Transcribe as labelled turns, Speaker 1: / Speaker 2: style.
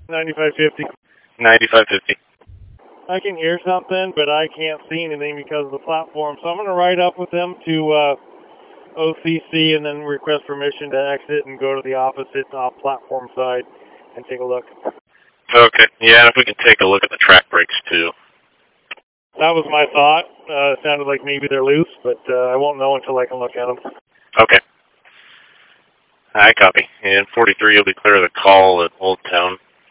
Speaker 1: 9550.
Speaker 2: 9550.
Speaker 1: I can hear something, but I can't see anything because of the platform. So I'm going to write up with them to OCC and then request permission to exit and go to the opposite platform side and take a look.
Speaker 2: Okay. Yeah, and if we can take a look at the track brakes, too.
Speaker 1: That was my thought. It sounded like maybe they're loose, but I won't know until I can look at them.
Speaker 2: Okay. I copy. And 43 will be clear of the call at Old Town.